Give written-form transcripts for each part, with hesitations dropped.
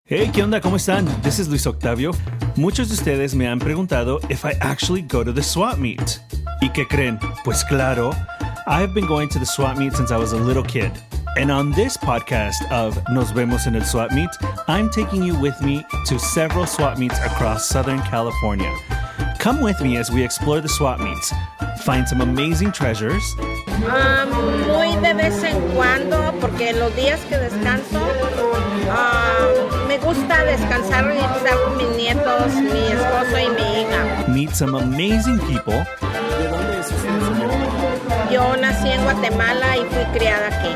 Hey, ¿qué onda? ¿Cómo están? This is Luis Octavio. Muchos de ustedes me han preguntado if I actually go to the swap meet. ¿Y qué creen? Pues claro, I've been going to the swap meet since I was a little kid. And on this podcast of Nos Vemos en el Swap Meet, I'm taking you with me to several swap meets across Southern California. Come with me as we explore the swap meets, find some amazing treasures. Muy de vez en cuando, porque los días que descanso, me gusta descansar y estar con mis nietos, mi esposo y mi hija. Meet some amazing people. ¿De dónde es usted, señora? Yo nací en Guatemala y fui criada aquí.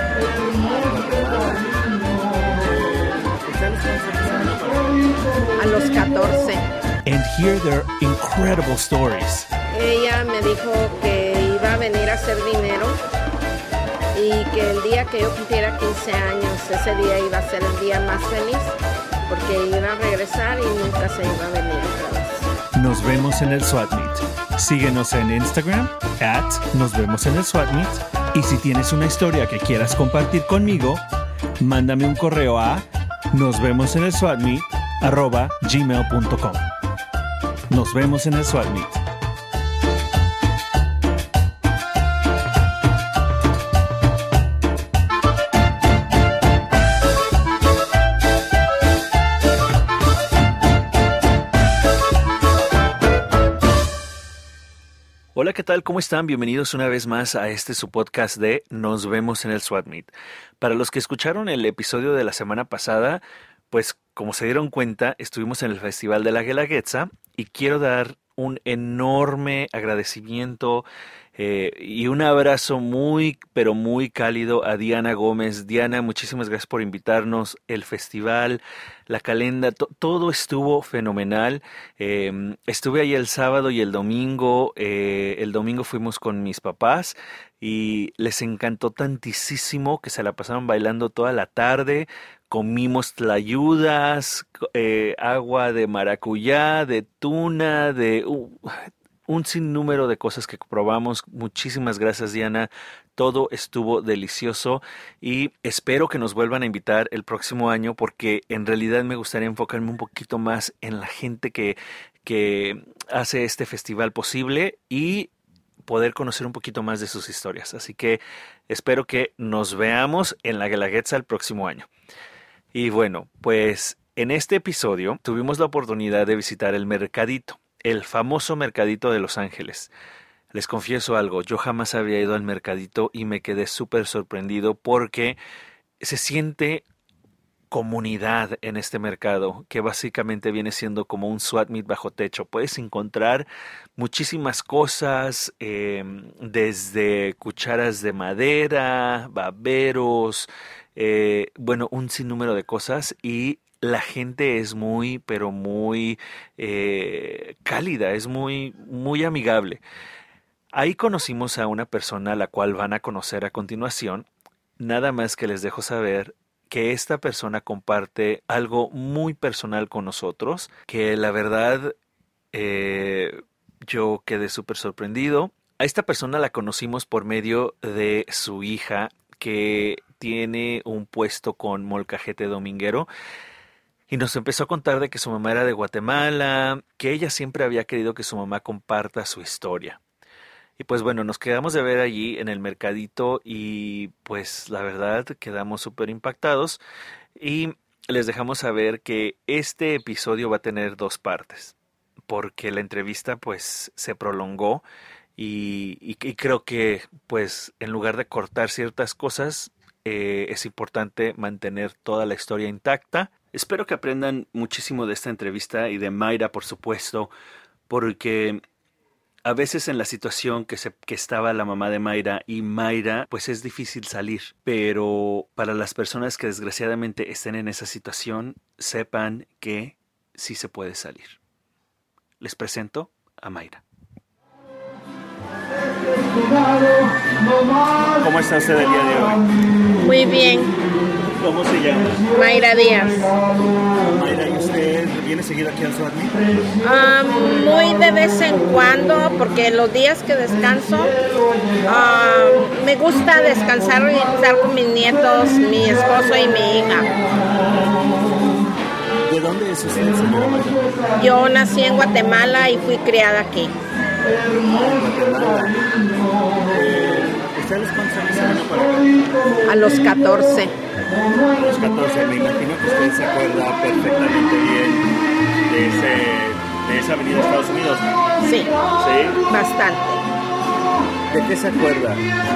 A los 14. And hear their incredible stories. Ella me dijo que iba a venir a hacer dinero y que el día que yo cumpliera 15 años, ese día iba a ser el día más feliz porque iba a regresar y nunca se iba a venir otra vez. Nos vemos en el Swap Meet. Síguenos en Instagram, Nos Vemos en el Swap Meet. Y si tienes una historia que quieras compartir conmigo, mándame un correo a nosvemosenelswapmeet@gmail.com. Nos vemos en el Swap Meet. Hola, ¿qué tal? ¿Cómo están? Bienvenidos una vez más a su podcast de Nos Vemos en el Swap Meet. Para los que escucharon el episodio de la semana pasada, pues como se dieron cuenta, estuvimos en el Festival de la Guelaguetza y quiero dar un enorme agradecimiento y un abrazo muy, pero muy cálido a Diana Gómez. Diana, muchísimas gracias por invitarnos. El festival, la calenda, todo estuvo fenomenal. Estuve ahí el sábado y el domingo. El domingo fuimos con mis papás y les encantó tantísimo que se la pasaron bailando toda la tarde. Comimos tlayudas, agua de maracuyá, de tuna, de un sinnúmero de cosas que probamos. Muchísimas gracias, Diana. Todo estuvo delicioso y espero que nos vuelvan a invitar el próximo año porque en realidad me gustaría enfocarme un poquito más en la gente que hace este festival posible y poder conocer un poquito más de sus historias. Así que espero que nos veamos en la Guelaguetza el próximo año. Y bueno, pues en este episodio tuvimos la oportunidad de visitar el mercadito, el famoso mercadito de Los Ángeles. Les confieso algo, yo jamás había ido al mercadito y me quedé súper sorprendido porque se siente comunidad en este mercado, que básicamente viene siendo como un swap meet bajo techo. Puedes encontrar muchísimas cosas, desde cucharas de madera, baberos, un sinnúmero de cosas, y la gente es muy, pero muy cálida, es muy, muy amigable. Ahí conocimos a una persona a la cual van a conocer a continuación. Nada más que les dejo saber que esta persona comparte algo muy personal con nosotros, que la verdad yo quedé súper sorprendido. A esta persona la conocimos por medio de su hija, que tiene un puesto con Molcajete Dominguero, y nos empezó a contar de que su mamá era de Guatemala, que ella siempre había querido que su mamá comparta su historia. Y pues bueno, nos quedamos de ver allí en el mercadito y pues la verdad quedamos súper impactados y les dejamos saber que este episodio va a tener 2 partes porque la entrevista pues se prolongó y creo que pues en lugar de cortar ciertas cosas es importante mantener toda la historia intacta. Espero que aprendan muchísimo de esta entrevista y de Mayra, por supuesto, porque a veces en la situación que estaba la mamá de Mayra y Mayra, pues es difícil salir. Pero para las personas que desgraciadamente estén en esa situación, sepan que sí se puede salir. Les presento a Mayra. ¿Cómo está usted el día de hoy? Muy bien. ¿Cómo se llama? Mayra Díaz. Mayra, ¿y usted viene seguido aquí al Swap Meet? Muy de vez en cuando, porque los días que descanso, me gusta descansar y estar con mis nietos, mi esposo y mi hija. dónde es usted, señora Mayra? Yo nací en Guatemala y fui criada aquí. Guatemala. ¿Usted a los cuántos años se vino para acá? A los 14. A los 14. Me imagino que usted se acuerda perfectamente bien de esa avenida de Estados Unidos. Sí, ¿Sí? bastante. ¿De qué se acuerda?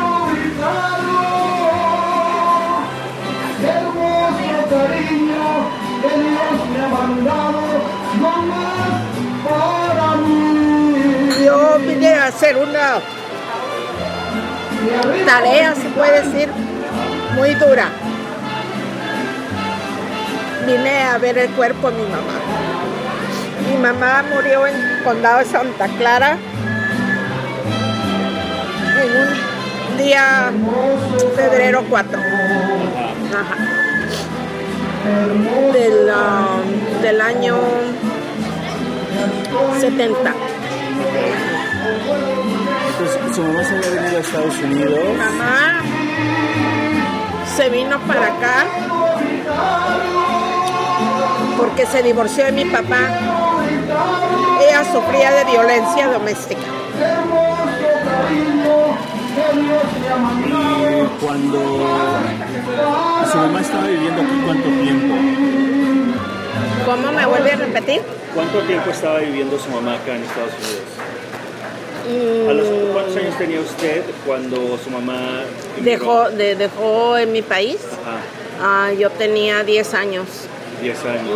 Yo vine a hacer una tarea, se puede decir, muy dura. Vine a ver el cuerpo de mi mamá. Mi mamá murió en el condado de Santa Clara en un día febrero 4. Ajá. Del año 70. Entonces, ¿su mamá se había venido a Estados Unidos? Mi mamá se vino para acá porque se divorció de mi papá. Ella sufría de violencia doméstica. Y cuando su mamá estaba viviendo aquí, ¿cuánto tiempo? ¿Cómo me vuelve a repetir? ¿Cuánto tiempo estaba viviendo su mamá acá en Estados Unidos? ¿A los cuántos años tenía usted cuando su mamá Dejó en mi país. Ajá, Yo tenía 10 años. 10 años.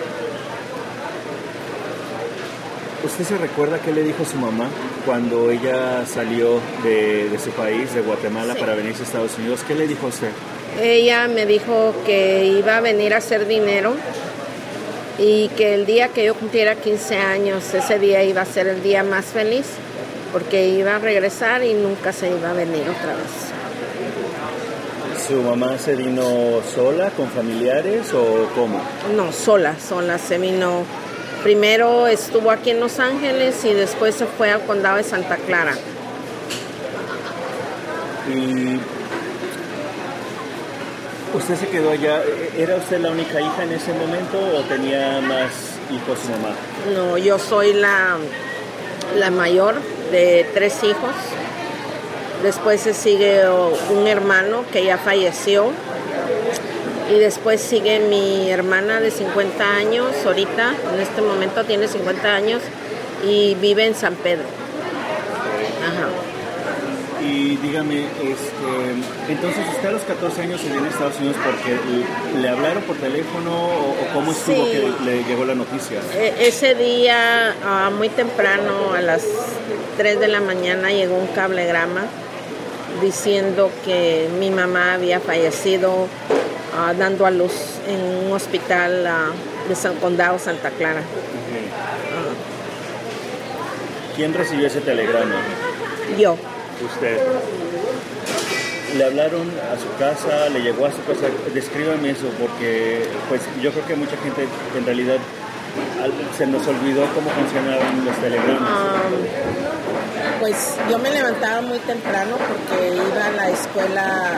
¿Usted se recuerda qué le dijo su mamá cuando ella salió de su país, de Guatemala, Sí. para venirse a Estados Unidos? ¿Qué le dijo a usted? Ella me dijo que iba a venir a hacer dinero y que el día que yo cumpliera 15 años, ese día iba a ser el día más feliz porque iba a regresar y nunca se iba a venir otra vez. ¿Su mamá se vino sola, con familiares o cómo? No, sola se vino. Primero estuvo aquí en Los Ángeles y después se fue al condado de Santa Clara. Y usted se quedó allá. ¿Era usted la única hija en ese momento o tenía más hijos su mamá? No, yo soy la mayor de 3 hijos. Después se sigue un hermano que ya falleció. Y después sigue mi hermana de 50 años, ahorita, en este momento tiene 50 años y vive en San Pedro. Ajá. Y dígame, entonces usted a los 14 años se viene a Estados Unidos porque le hablaron por teléfono o cómo estuvo Sí. que le llegó la noticia. Ese día, muy temprano, a las 3 de la mañana, llegó un cablegrama diciendo que mi mamá había fallecido dando a luz en un hospital de Condado Santa Clara. ¿Quién recibió ese telegrama? Yo. Usted. ¿Le hablaron a su casa? ¿Le llegó a su casa? Descríbame eso, porque pues yo creo que mucha gente en realidad se nos olvidó cómo funcionaban los telegramas. Pues yo me levantaba muy temprano porque iba a la escuela,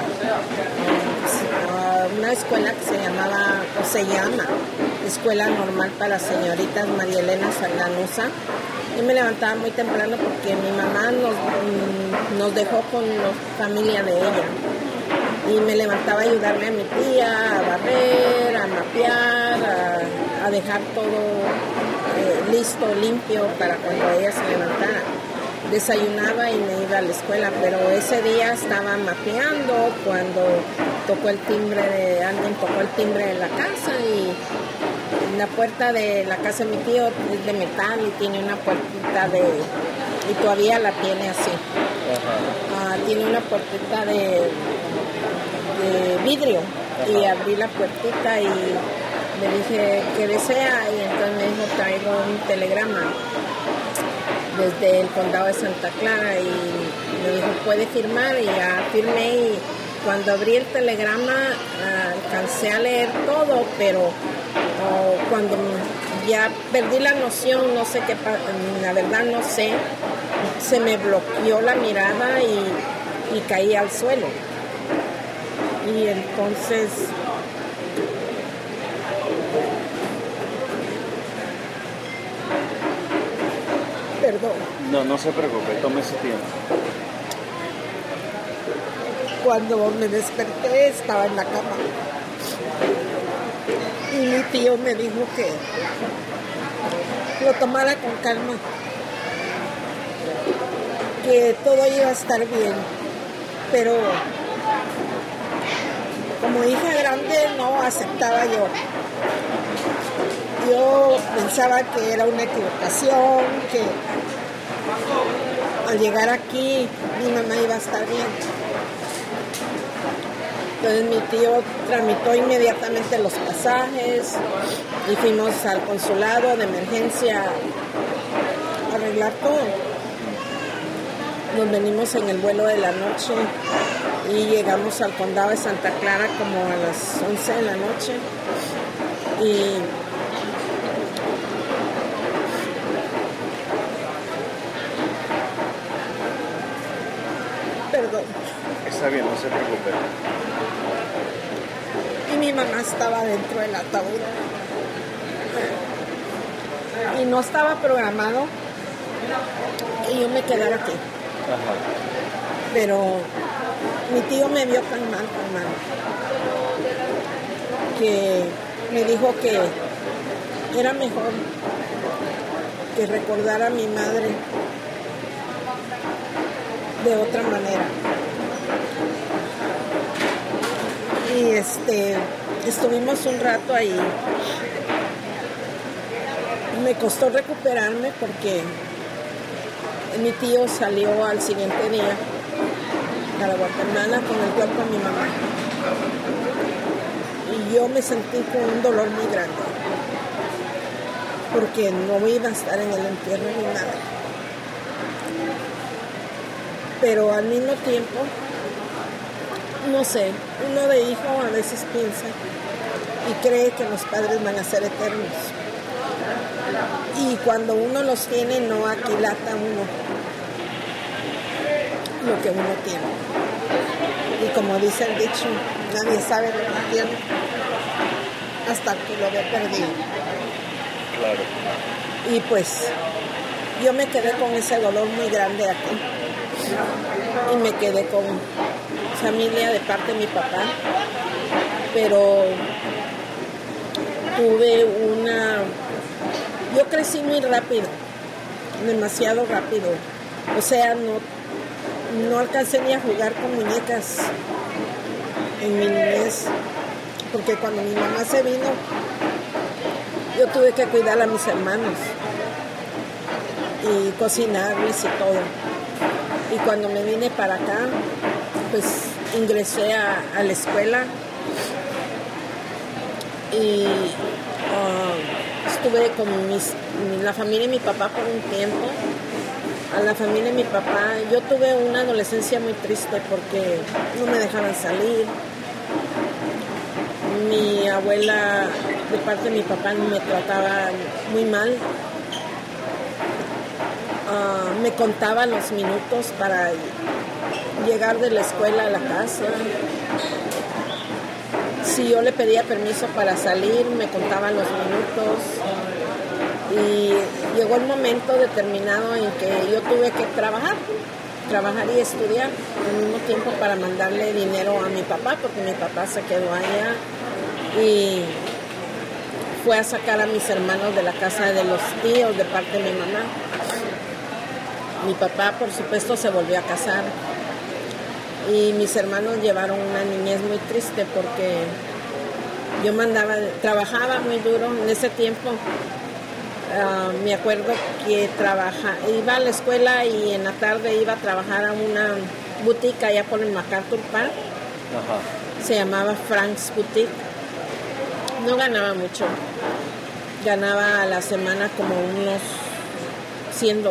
una escuela que se llamaba, o se llama, Escuela Normal para Señoritas María Elena Sarganusa. Yo me levantaba muy temprano porque mi mamá nos dejó con la familia de ella. Y me levantaba a ayudarle a mi tía, a barrer, a mapear, a dejar todo listo, limpio para cuando ella se levantara. Desayunaba y me iba a la escuela, pero ese día estaba mapeando cuando alguien tocó el timbre de la casa y la puerta de la casa de mi tío es de metal y tiene una puertita y todavía la tiene así. Tiene una puertita de vidrio. Ajá. Y abrí la puertita y le dije, ¿qué desea? Y entonces me dijo, traigo un telegrama desde el condado de Santa Clara y me dijo, ¿puede firmar? Y ya firmé y cuando abrí el telegrama alcancé a leer todo, pero cuando ya perdí la noción, no sé qué, la verdad no sé, se me bloqueó la mirada y caí al suelo. Y entonces Perdón. No se preocupe, tome su tiempo. Cuando me desperté estaba en la cama. Y mi tío me dijo que lo tomara con calma, que todo iba a estar bien, pero como hija grande no aceptaba yo. Yo pensaba que era una equivocación, que al llegar aquí mi mamá iba a estar bien. Entonces mi tío tramitó inmediatamente los pasajes y fuimos al consulado de emergencia a arreglar todo. Nos venimos en el vuelo de la noche y llegamos al condado de Santa Clara como a las 11 de la noche. Y perdón. Está bien, no se preocupe. Y mi mamá estaba dentro del ataúd. Y no estaba programado que yo me quedara aquí. Ajá. Pero mi tío me vio tan mal, que me dijo que era mejor que recordara a mi madre de otra manera. Y estuvimos un rato ahí. Me costó recuperarme porque mi tío salió al siguiente día para Guatemala con el cuerpo de mi mamá. Y yo me sentí con un dolor muy grande porque no iba a estar en el entierro ni nada. Pero al mismo tiempo, no sé, uno de hijo a veces piensa y cree que los padres van a ser eternos. Y cuando uno los tiene, no aquilata uno lo que uno tiene. Y como dice el dicho, nadie sabe lo que tiene hasta que lo ve perdido. Claro. Y pues yo me quedé con ese dolor muy grande aquí. Y me quedé con familia de parte de mi papá. Pero tuve yo crecí muy rápido, demasiado rápido. O sea, no alcancé ni a jugar con muñecas en mi niñez, porque cuando mi mamá se vino, yo tuve que cuidar a mis hermanos y cocinarles y todo. Y cuando me vine para acá, pues ingresé a la escuela y estuve con la familia de mi papá por un tiempo. A la familia de mi papá, yo tuve una adolescencia muy triste porque no me dejaban salir. Mi abuela, de parte de mi papá, me trataba muy mal. Me contaba los minutos para llegar de la escuela a la casa. Si yo le pedía permiso para salir, me contaba los minutos. Y llegó el momento determinado en que yo tuve que trabajar y estudiar al mismo tiempo para mandarle dinero a mi papá, porque mi papá se quedó allá y fue a sacar a mis hermanos de la casa de los tíos de parte de mi mamá. Mi papá, por supuesto, se volvió a casar y mis hermanos llevaron una niñez muy triste porque yo trabajaba muy duro en ese tiempo. Me acuerdo que iba a la escuela y en la tarde iba a trabajar a una boutique allá por el MacArthur Park. Ajá. Se llamaba Frank's Boutique. No ganaba mucho. Ganaba a la semana como unos $100.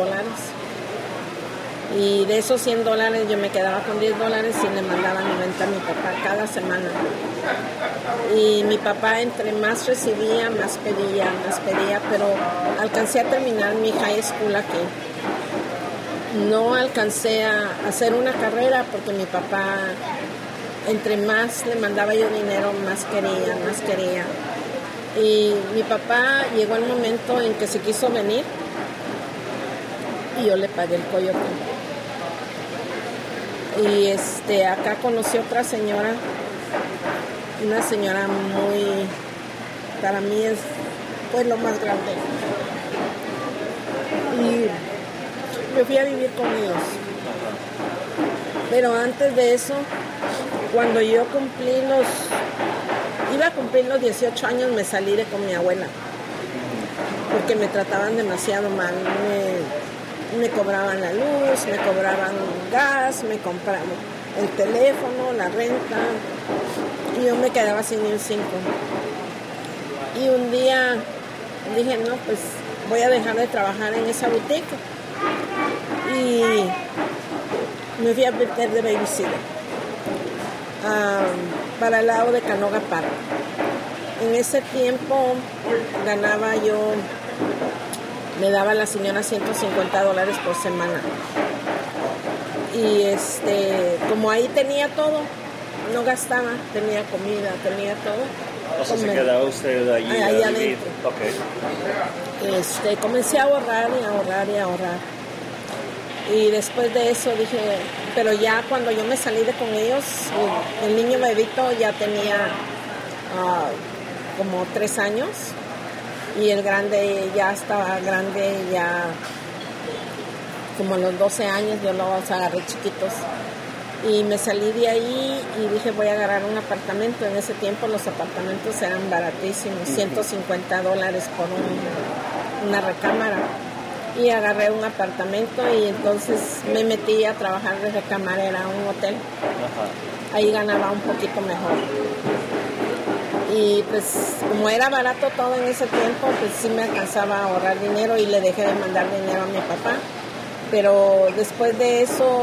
Y de esos $100 yo me quedaba con $10 y le mandaba 90 a mi papá cada semana. Y mi papá entre más recibía, más pedía, pero alcancé a terminar mi high school aquí. No alcancé a hacer una carrera porque mi papá, entre más le mandaba yo dinero, más quería. Y mi papá llegó el momento en que se quiso venir y yo le pagué el coyote. Y acá conocí otra señora, una señora muy, para mí es pues lo más grande. Y me fui a vivir con ellos. Pero antes de eso, cuando yo iba a cumplir los 18 años, me salí de con mi abuela. Porque me trataban demasiado mal. Me cobraban la luz, me cobraban gas, me compraban el teléfono, la renta. Y yo me quedaba sin ni un 5. Y un día dije, no, pues voy a dejar de trabajar en esa boutique. Y me fui a meter de babysitter para el lado de Canoga Park. En ese tiempo ganaba yo, me daba la señora $150 por semana. Y como ahí tenía todo, no gastaba, tenía comida, tenía todo. O sea, se quedaba usted allí adentro. Okay. Comencé a ahorrar y a ahorrar y a ahorrar. Y después de eso dije, pero ya cuando yo me salí de con ellos, el niño bebito ya tenía como 3 años y el grande ya estaba grande, ya como a los 12 años yo los agarré chiquitos. Y me salí de ahí y dije, voy a agarrar un apartamento. En ese tiempo los apartamentos eran baratísimos, $150 por una recámara. Y agarré un apartamento y entonces me metí a trabajar de recamarera a un hotel. Ajá. Ahí ganaba un poquito mejor. Y pues como era barato todo en ese tiempo, pues sí me alcanzaba a ahorrar dinero y le dejé de mandar dinero a mi papá. Pero después de eso,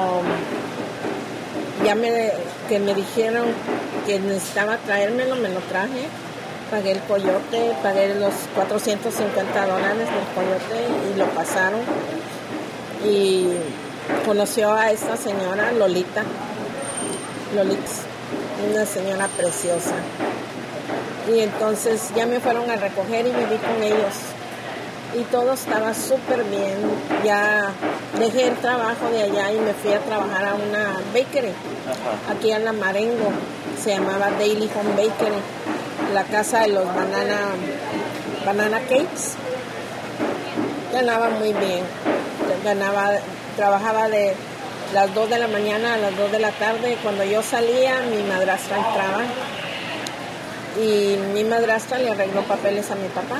que me dijeron que necesitaba traérmelo, me lo traje. Pagué el coyote, pagué los $450 del coyote y lo pasaron. Y conoció a esta señora, Lolita, una señora preciosa. Y entonces ya me fueron a recoger y viví con ellos. Y todo estaba súper bien. Ya dejé el trabajo de allá y me fui a trabajar a una bakery. Ajá. Aquí en la Marengo. Se llamaba Daily Home Bakery. La casa de los banana cakes. Ganaba muy bien. Trabajaba de las 2 de la mañana a las 2 de la tarde. Cuando yo salía, mi madrastra entraba. Y mi madrastra le arregló papeles a mi papá.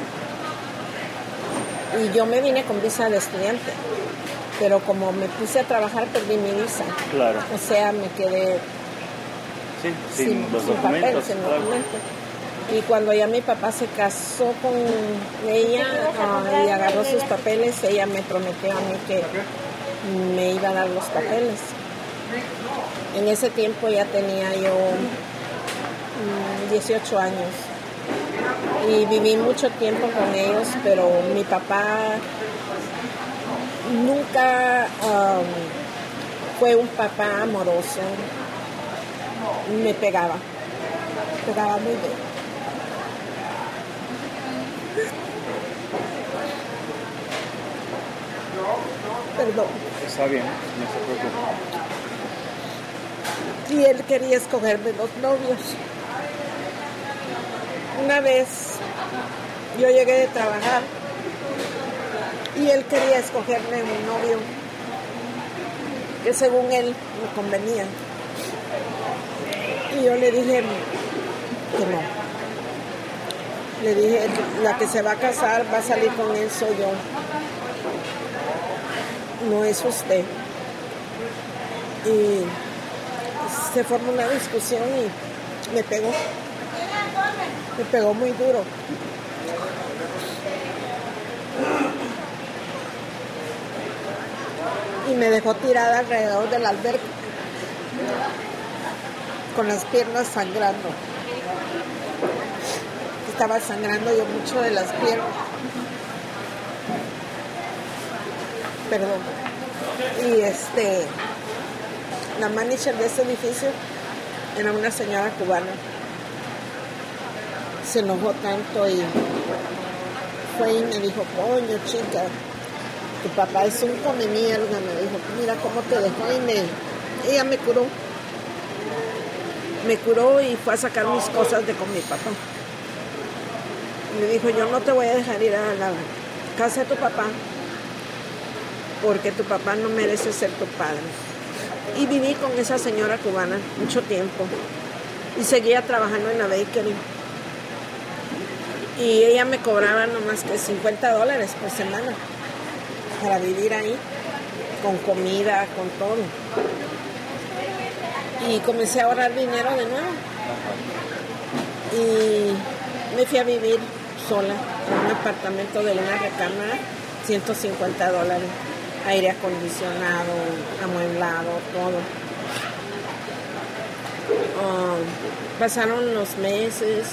Y yo me vine con visa de estudiante. Pero como me puse a trabajar, perdí mi visa. Claro. O sea, me quedé sin papel, sin documento. Y cuando ya mi papá se casó con ella y agarró sus papeles, ella me prometió a mí que me iba a dar los papeles. En ese tiempo ya tenía yo 18 años. Y viví mucho tiempo con ellos, pero mi papá nunca fue un papá amoroso. Me pegaba muy bien. Perdón. Está bien, no se preocupe. Y él quería escogerme los novios. Una vez yo llegué de trabajar y él quería escogerme un novio que según él me convenía. Y yo le dije que no. Le dije, la que se va a casar, va a salir con él, soy yo. No es usted. Y se formó una discusión y me pegó. Me pegó muy duro. Y me dejó tirada alrededor del albergue, con las piernas sangrando. Estaba sangrando yo mucho de las piernas. Perdón. Y la manager de ese edificio era una señora cubana. Se enojó tanto y fue y me dijo, coño chica, tu papá es un come mierda, me dijo, mira cómo te dejó y ella me curó. Me curó y fue a sacar mis cosas de con mi papá. Me dijo, yo no te voy a dejar ir a la casa de tu papá porque tu papá no merece ser tu padre. Y viví con esa señora cubana mucho tiempo y seguía trabajando en la bakery. Y ella me cobraba nomás que $50 por semana para vivir ahí, con comida, con todo. Y comencé a ahorrar dinero de nuevo. Y me fui a vivir sola en un apartamento de una recámara, $150, aire acondicionado, amueblado, todo. Pasaron los meses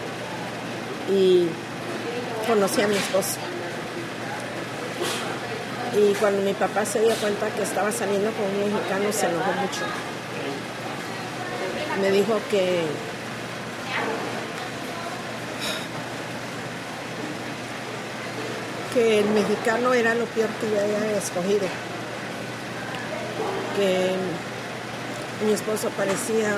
y conocí a mi esposo. Y cuando mi papá se dio cuenta que estaba saliendo con un mexicano, se enojó mucho. Me dijo que el mexicano era lo peor que yo había escogido. Que mi esposo parecía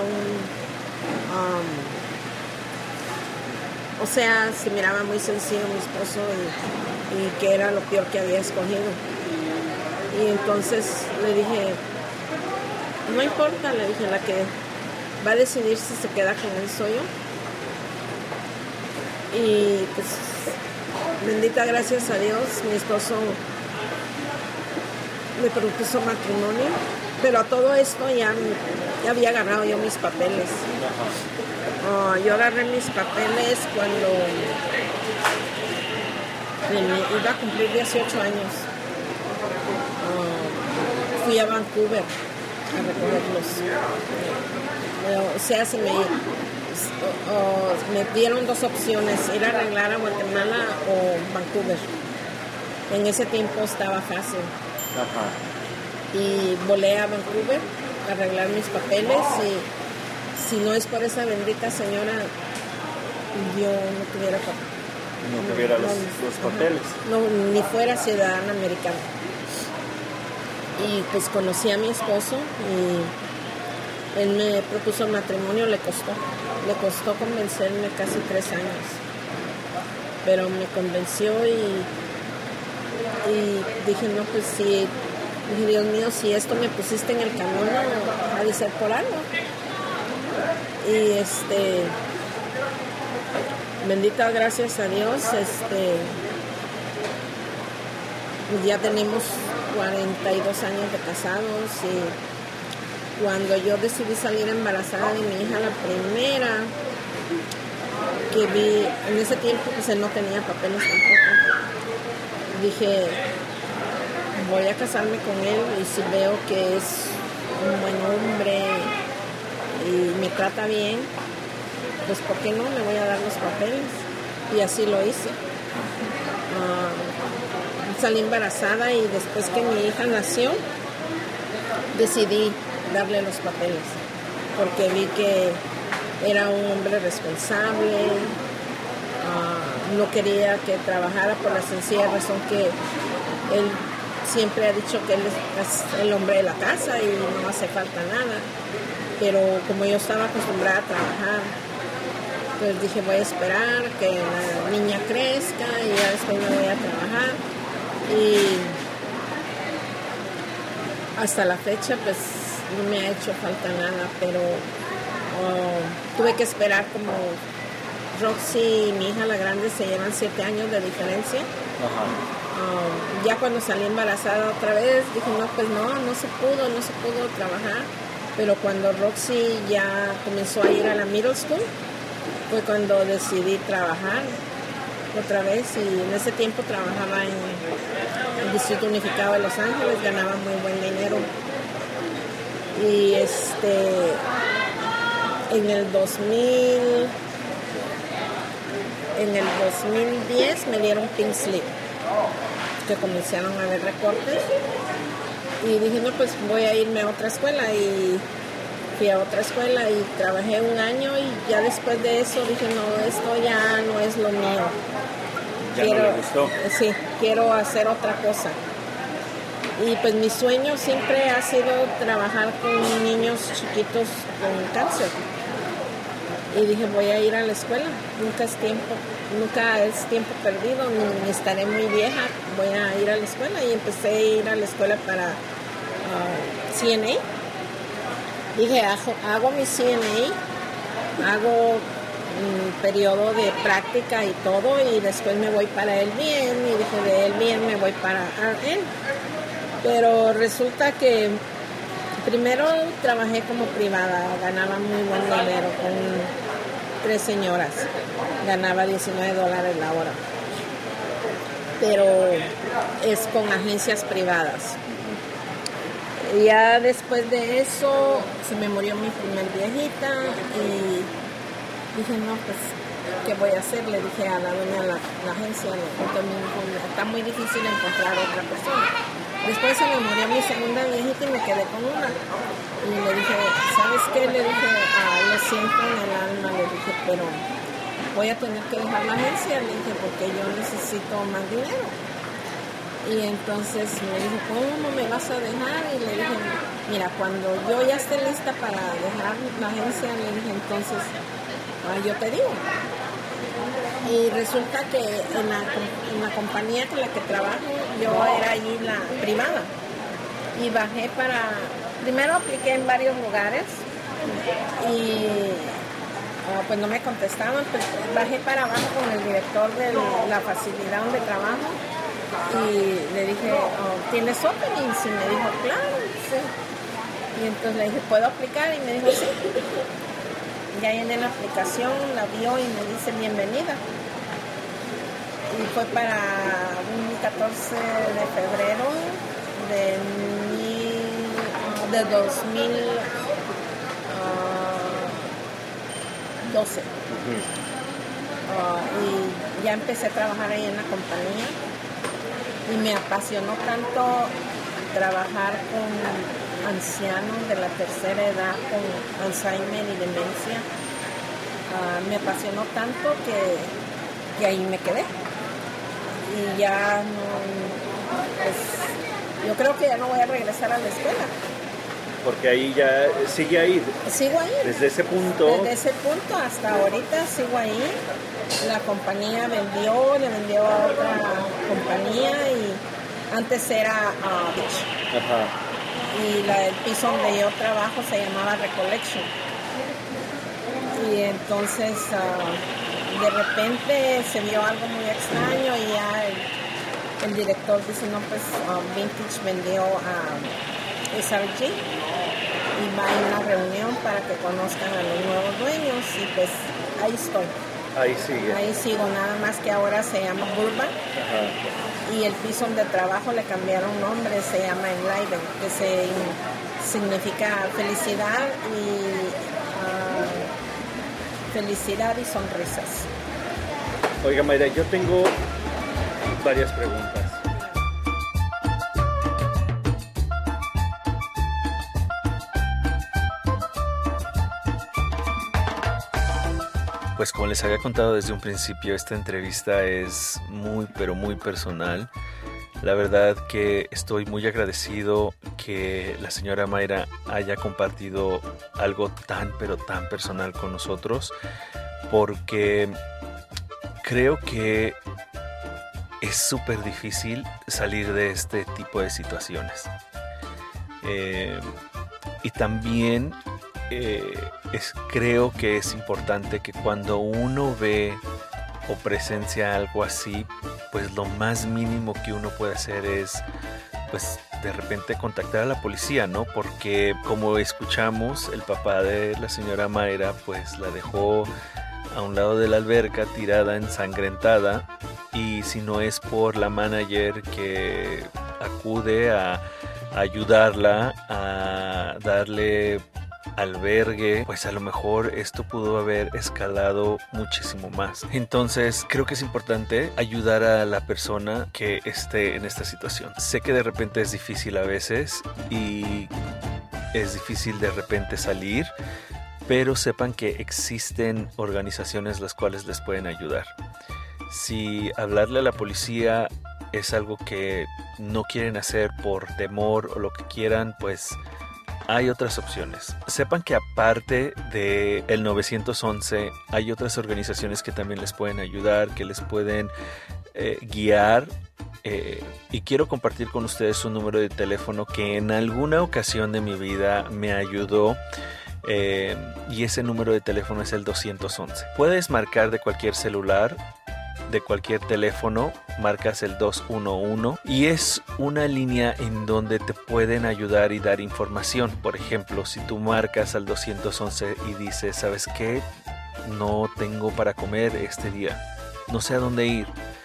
o sea, se miraba muy sencillo mi esposo y que era lo peor que había escogido. Y entonces le dije, no importa, le dije, la que va a decidir si se queda con él soy yo. Y pues, bendita gracias a Dios, mi esposo me propuso matrimonio, pero a todo esto ya había agarrado yo mis papeles. Yo agarré mis papeles cuando iba a cumplir 18 años. Fui a Vancouver a recogerlos. O sea, me dieron dos opciones, ir a arreglar a Guatemala o Vancouver. En ese tiempo estaba fácil. Y volé a Vancouver a arreglar mis papeles y si no es por esa bendita señora, yo no tuviera papeles. No tuviera los papeles. No, ni fuera ciudadana americana. Y pues conocí a mi esposo y él me propuso el matrimonio, le costó convencerme casi 3 años, pero me convenció y dije, no, pues sí, dije, Dios mío, si esto me pusiste en el camino, ha de ser por algo. Y bendita gracias a Dios, ya tenemos 42 años de casados y cuando yo decidí salir embarazada de mi hija, la primera que vi, en ese tiempo pues él no tenía papeles tampoco, dije, voy a casarme con él y si veo que es un buen hombre y me trata bien, pues ¿por qué no? Le voy a dar los papeles. Y así lo hice. Salí embarazada y después que mi hija nació, decidí darle los papeles, porque vi que era un hombre responsable, no quería que trabajara por la sencilla razón que él siempre ha dicho que él es el hombre de la casa y no hace falta nada. Pero como yo estaba acostumbrada a trabajar, pues dije, voy a esperar que la niña crezca y ya después me voy a trabajar. Y hasta la fecha, pues no me ha hecho falta nada, pero tuve que esperar como Roxy y mi hija la grande se llevan 7 años de diferencia. Ya cuando salí embarazada otra vez, dije, no, pues no se pudo trabajar. Pero cuando Roxy ya comenzó a ir a la middle school, fue cuando decidí trabajar otra vez. Y en ese tiempo trabajaba en el Distrito Unificado de Los Ángeles, ganaba muy buen dinero. Y en el 2010 me dieron pink slip, que comenzaron a haber recortes. Y dije, no, pues voy a irme a otra escuela. Y fui a otra escuela y trabajé 1 año y ya después de eso dije, no, esto ya no es lo mío. ¿Ya no le gustó? Sí, quiero hacer otra cosa. Y pues mi sueño siempre ha sido trabajar con niños chiquitos con cáncer. Y dije, voy a ir a la escuela, nunca es tiempo perdido, ni estaré muy vieja, voy a ir a la escuela. Y empecé a ir a la escuela para CNA. Dije, hago mi CNA, hago un periodo de práctica y todo, y después me voy para el bien, y dije, de el bien me voy para RN. Pero resulta que primero trabajé como privada, ganaba muy buen dinero con 3 señoras, ganaba $19 la hora, pero es con agencias privadas. Y ya después de eso se me murió mi primer viejita y dije, no, pues, ¿qué voy a hacer? Le dije a la dueña de la agencia, está muy difícil encontrar otra persona. Después se me murió mi segunda viejita y me quedé con una. Y le dije, ¿sabes qué? Le dije, lo siento en el alma, le dije, pero voy a tener que dejar la agencia, le dije, porque yo necesito más dinero. Y entonces me dijo, ¿cómo me vas a dejar? Y le dije, mira, cuando yo ya esté lista para dejar la agencia, le dije, entonces, yo te digo. Y resulta que en la compañía con la que trabajo, yo era allí la privada. Y bajé primero apliqué en varios lugares y pues no me contestaban, pues bajé para abajo con el director de la facilidad donde trabajo y le dije, ¿tienes openings? Y me dijo, claro, sí. Y entonces le dije, ¿puedo aplicar? Y me dijo, sí. Ya llené la aplicación, la vio y me dice, bienvenida. Y fue para un 14 de febrero de 2012. Y ya empecé a trabajar ahí en la compañía y me apasionó tanto trabajar con ancianos de la tercera edad con Alzheimer y demencia. Me apasionó tanto que ahí me quedé. Y ya no, pues, yo creo que ya no voy a regresar a la escuela. Porque ahí ya sigue ahí. Sigo ahí. Desde ese punto hasta ahorita sigo ahí. La compañía le vendió a otra compañía y antes era Beach. Ajá. Y el piso donde yo trabajo se llamaba Recollection. Y entonces de repente se vio algo muy extraño y ya el director dice, no, pues Vintage vendió a SRG y va a una reunión para que conozcan a los nuevos dueños y pues ahí estoy. Ahí sigue. Ahí sigo, nada más que ahora se llama Burbank. Ajá. Y el piso donde trabajo le cambiaron nombre, se llama Enliven, que significa felicidad y sonrisas. Oiga, Mayra, yo tengo varias preguntas. Pues como les había contado desde un principio, esta entrevista es muy, pero muy personal. La verdad que estoy muy agradecido que la señora Mayra haya compartido algo tan, pero tan personal con nosotros, porque creo que es súper difícil salir de este tipo de situaciones. Y también creo que es importante que cuando uno ve o presencia algo así, pues lo más mínimo que uno puede hacer es, pues, de repente contactar a la policía, ¿no? Porque como escuchamos, el papá de la señora Mayra, pues la dejó a un lado de la alberca tirada, ensangrentada, y si no es por la manager que acude a ayudarla, a darle albergue, pues a lo mejor esto pudo haber escalado muchísimo más. Entonces creo que es importante ayudar a la persona que esté en esta situación. Sé que de repente es difícil a veces y es difícil de repente salir, pero sepan que existen organizaciones las cuales les pueden ayudar. Si hablarle a la policía es algo que no quieren hacer por temor o lo que quieran, pues hay otras opciones. Sepan que aparte del 911 hay otras organizaciones que también les pueden ayudar, que les pueden guiar. Y quiero compartir con ustedes un número de teléfono que en alguna ocasión de mi vida me ayudó. Y ese número de teléfono es el 211. Puedes marcar de cualquier celular, de cualquier teléfono, marcas el 211 y es una línea en donde te pueden ayudar y dar información. Por ejemplo, si tú marcas al 211 y dices, ¿sabes qué? No tengo para comer este día, no sé a dónde ir.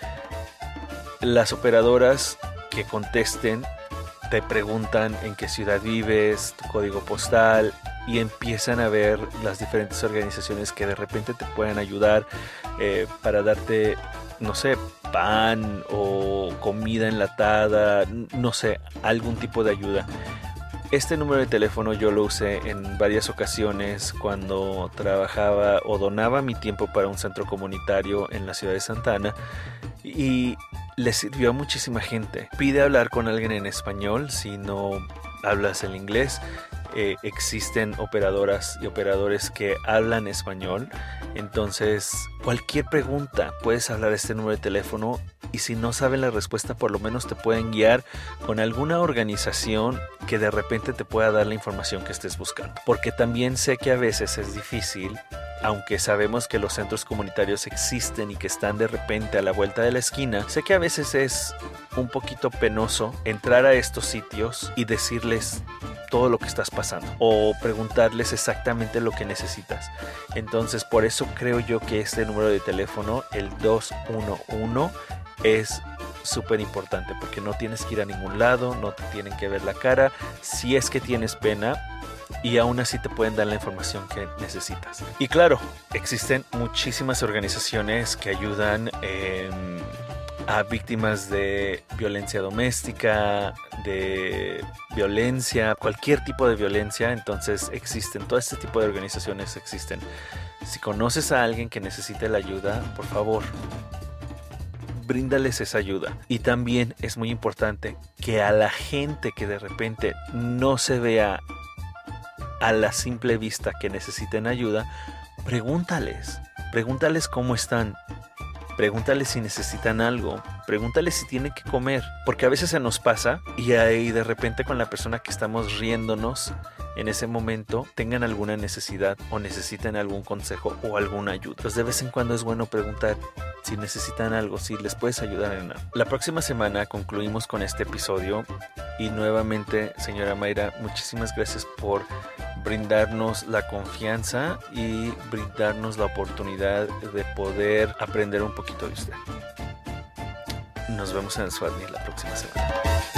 Las operadoras que contesten te preguntan en qué ciudad vives, tu código postal, y empiezan a ver las diferentes organizaciones que de repente te pueden ayudar para darte, no sé, pan o comida enlatada, no sé, algún tipo de ayuda. Este número de teléfono yo lo usé en varias ocasiones cuando trabajaba o donaba mi tiempo para un centro comunitario en la ciudad de Santa Ana y le sirvió a muchísima gente. Pide hablar con alguien en español si no hablas el inglés. Existen operadoras y operadores que hablan español, entonces cualquier pregunta puedes hablar a este número de teléfono y si no saben la respuesta por lo menos te pueden guiar con alguna organización que de repente te pueda dar la información que estés buscando, porque también sé que a veces es difícil, aunque sabemos que los centros comunitarios existen y que están de repente a la vuelta de la esquina, sé que a veces es un poquito penoso entrar a estos sitios y decirles todo lo que estás pasando o preguntarles exactamente lo que necesitas. Entonces por eso creo yo que este número de teléfono, el 211, es súper importante porque no tienes que ir a ningún lado, no te tienen que ver la cara si es que tienes pena y aún así te pueden dar la información que necesitas. Y claro, existen muchísimas organizaciones que ayudan a víctimas de violencia doméstica, de violencia, cualquier tipo de violencia. Entonces existen, todo este tipo de organizaciones existen. Si conoces a alguien que necesite la ayuda, por favor, bríndales esa ayuda. Y también es muy importante que a la gente que de repente no se vea a la simple vista que necesiten ayuda, pregúntales cómo están. Pregúntales si necesitan algo, pregúntales si tienen que comer, porque a veces se nos pasa y ahí de repente con la persona que estamos riéndonos en ese momento tengan alguna necesidad o necesiten algún consejo o alguna ayuda. Entonces de vez en cuando es bueno preguntar si necesitan algo, si les puedes ayudar en algo. La próxima semana concluimos con este episodio y nuevamente, señora Mayra, muchísimas gracias por brindarnos la confianza y brindarnos la oportunidad de poder aprender un poquito de usted. Nos vemos en el SWAT Meet la próxima semana.